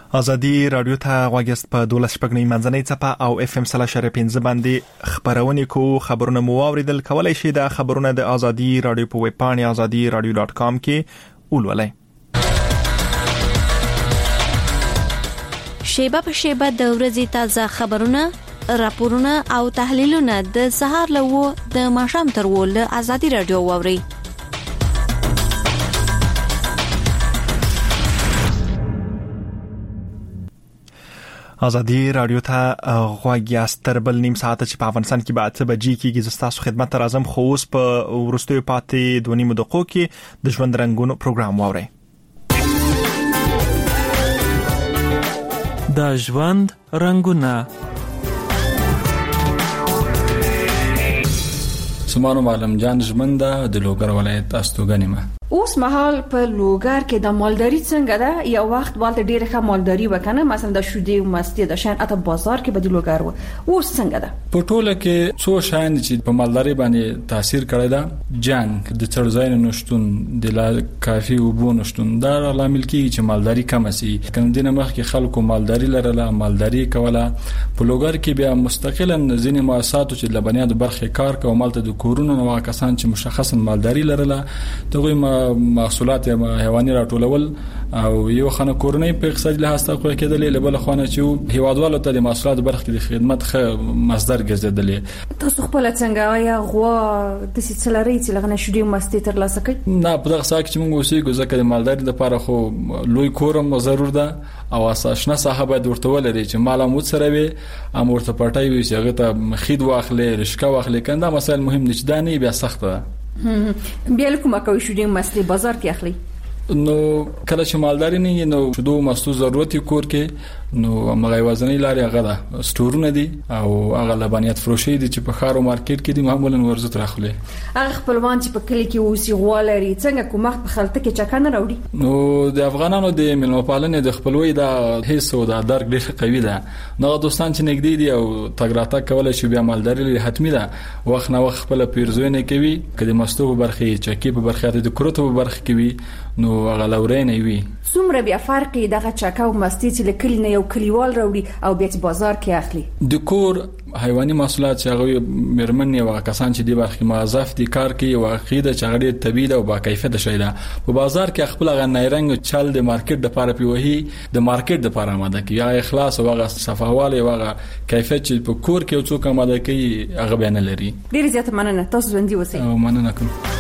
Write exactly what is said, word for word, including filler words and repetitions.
ازادي رادیو ته غواګست په دولس شپږنی منځنۍ چپه او اف ام سلا شری پنځه باندې خبرونه کو خبرونه مو اوریدل کولای شي د خبرونه د ازادي رادیو په ویب پاڼه ازادي رادیو ډاټ کام کې ولولئ. شیبه په شیبه د ورځې تازه خبرونه، راپورونه او تحلیلونه د سهار لوو د ماښام تر ول ازادي رادیو ووري. ازادي رادیو ته غواګیاست تر بل نیم ساعت چې په افغانستان کې به اته بجې کېږي. زه ستاسو خدمت ته راځم، خو اوس په وروستیو پاتې دوه نیمو دقیقو کې د ژوند رنګونو پروګرام واورئ. د ژوند رنګونه. سمانو معلم جان ژمنده د لوګر ولایت استوګنیمه. اوس مهال په لوګر کې د مالداري څنګه ده؟ یو وخت والته ډیره ښه مالداري وکنه، مثلا د شودې او مستي د شان اته بازار کې به د لوګر و. اوس څنګه ده؟ په ټوله کې څو شان چې په مالداري باندې تاثیر کړی ده، جنگ د څړځای نشټون د لا کافي او بو نشټون دا لامل کیږي چې مالداري کم سي. کوم دینه مخکې خلکو مالداري لرله، مالداري کوله. په لوګر کې بیا مستقلا ځینې مؤسسات چې د بنیاد برخه کار کوي، مالته د کورونو نو کسان چې مشخصا مالداري لرله، دغه محصولات حیواني راټولول او یو خانه کورنۍ په اقتصادي لحاظ تقوی کېدلې، له بل خانه چې هیوادوالو ته د محصولات برخه کې د خدمت ښه مصدر ګرځېدلې. تاسو خپل څنګه یا غوا د سلسله‌ري چې لغنه شودي مستي تر لاسه کړئ؟ نه، په دغه ساعت چې موږ اوسېږو ځکه د مالداري لپاره خو لوی کورم ضرور ده او اساسنه صاحب ورته ولري چې مال مو سره وي، ام ورته پټای وي چې هغه ته خید واخلې، رشکا واخلې. کنده مسائل مهم دي چې دا نه بیا سخت ده. بیا کومه کوي شودي مستي بازار کې اخلي؟ نو کله چې مالداري نه نو شودو مستو ضرورت کور کې نو مغه وزنی لاري هغه ده سټورونه دي او هغه لبنیات فروشي دي چې په خارو مارکیټ کې دي معمولا ورزت راخلي. هغه خپلوان چې په کلی کې اوسي غوالري څنګه کومه په خلته کې چکنه راوړي؟ نو د افغانانو د ملمپالنې د خپلوي د حس او د درک ډېر قوي ده. نو دوستان چې نګدي دي او تګراته کولای شي بیا مالداري لري حتمی ده. وخت نه وخت خپل پیرزوینه کوي، کله مستو په برخه چکی په برخه د کروتو په برخه کوي، نو هغه لورین وي. څومره بیا فرق دغه چکا او مستي چې لکل نه یو کلیوال راوړي او بیا بازار کې اخلي؟ د کور حیواني محصولات چې هغه مرمن یو کسان چې دی برخه موظف دي کار کوي او عقیده چې هغه طبيعي او با کیفیت شي ده. په بازار کې خپل غ نایرنګ چل د مارکیټ د لپاره پیوهي د مارکیټ د لپاره آماده کوي، یا اخلاص او هغه صفاواله او هغه کیفیت چې په کور کې او څوک آماده کوي هغه بیان لري. ډیر زیات مننه، تاسو ژوندۍ اوسئ. او مننه کوم.